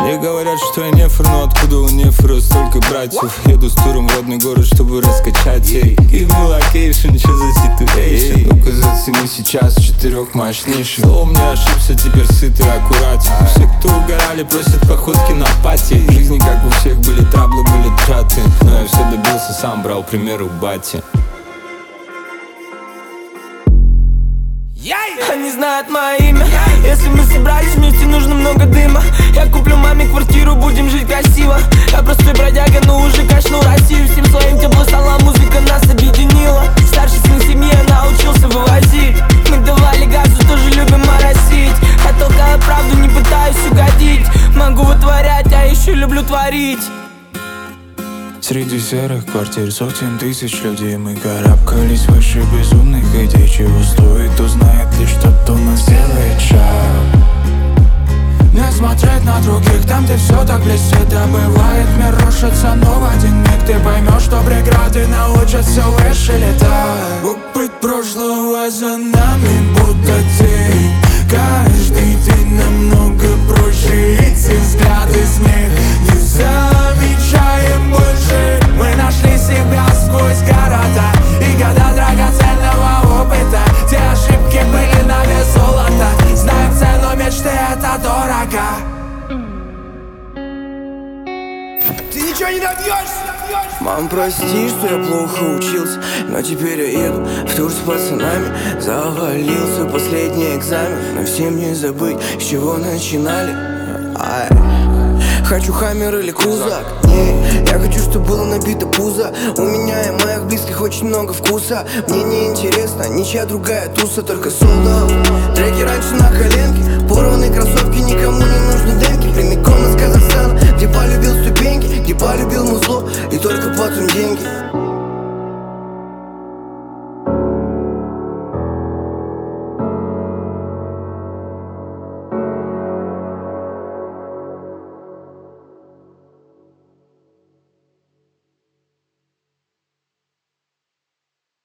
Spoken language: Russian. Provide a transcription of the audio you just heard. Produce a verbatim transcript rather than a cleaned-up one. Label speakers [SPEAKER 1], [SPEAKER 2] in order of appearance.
[SPEAKER 1] Мне говорят, что я нефр, но откуда у нефра столько братьев? Еду с туром в родной город, чтобы раскачать ей. Give me location, что за situation? Ну-ка зацени сейчас четырех мощнейших. О, мне ошибся, теперь сытый аккуратен. Все, кто угорали, просят походки на пати. В жизни, как у всех, были траблы, были траты, но я все добился, сам брал пример у бати.
[SPEAKER 2] Они знают мое имя. Если мы собрались вместе, нужно много дыма. Я куплю маме квартиру, будем жить красиво. Я простой бродяга, но уже качну Россию. Всем своим тепло стала, музыка нас объединила. Старший сын семьи, научился вывозить. Мы давали газу, тоже любим моросить. Я толкаю правду, не пытаюсь угодить. Могу вытворять, а еще люблю творить.
[SPEAKER 1] Среди серых квартир сотен тысяч людей мы карабкались выше безумных идей. Чего стоит узнает лишь тот, кто нас делает шаг. Не смотреть на других, там где все так блестит. Да бывает, мир рушится, но в один миг ты поймешь, что преграды научат все выше летать. Опыт прошлого за нами будто тень. Каждый день намного проще, эти взгляды с них не замечаем больше. Мы нашли себя сквозь города и года драгоценного опыта. Те ошибки были на вес золота. Знаем цену мечты, это дорого.
[SPEAKER 2] Ты ничего не добьешься. Мам, прости, что я плохо учился, но теперь я еду в тур с пацанами. Завалил свой последний экзамен, но всем не забыть, с чего начинали. Ай. Хочу хаммер или крузак. Не, я хочу, чтобы было набито пузо. У меня и моих близких очень много вкуса. Мне не интересно ничья другая туса, только солдат. Треки раньше на коленке, порванный кроссовок.